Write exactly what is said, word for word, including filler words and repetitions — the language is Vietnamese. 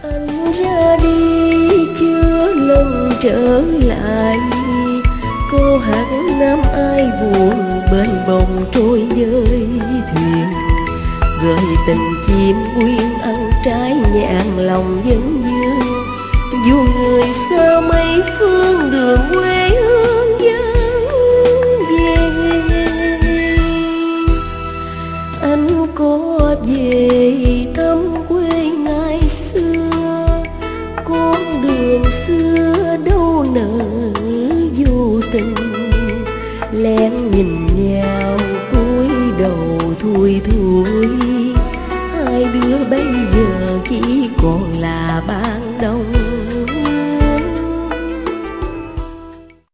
Anh ra đi chưa lần trở lại, cô hát năm ai buồn bên bồng trôi với thuyền. Gợi tình chim quyên ăn trái nhạn lòng vẫn vương. Dù người xa mấy phương đường quê hương vắng về, anh có về thăm quê ngày xưa. Con đường xưa đâu nỡ vô tình, lén nhìn nhau cúi đầu thui thui. Hai đứa bây giờ chỉ còn là ban đông.